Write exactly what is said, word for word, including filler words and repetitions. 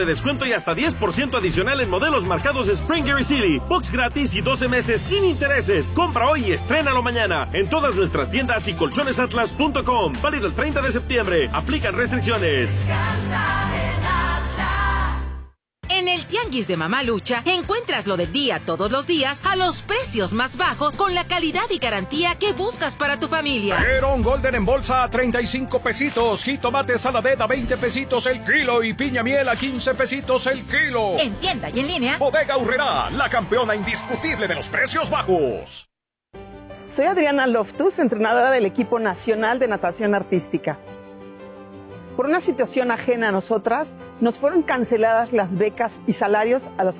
de descuento y hasta diez por ciento adicional en modelos marcados Springer y Silly. Box gratis y doce meses sin intereses. Compra hoy y estrénalo mañana en todas nuestras tiendas y colchones atlas punto com. Válido el treinta de septiembre. Aplican restricciones. En el Tianguis de Mamalucha encuentras lo del día todos los días a los precios más bajos con la calidad y garantía que buscas para tu familia. Perón Golden en bolsa a treinta y cinco pesitos, jitomate saladera a veinte pesitos el kilo y piña miel a quince pesitos el kilo. En tienda y en línea. Bodega Aurrerá, la campeona indiscutible de los precios bajos. Soy Adriana Loftus, entrenadora del equipo nacional de natación artística. Por una situación ajena a nosotras, nos fueron canceladas las becas y salarios a los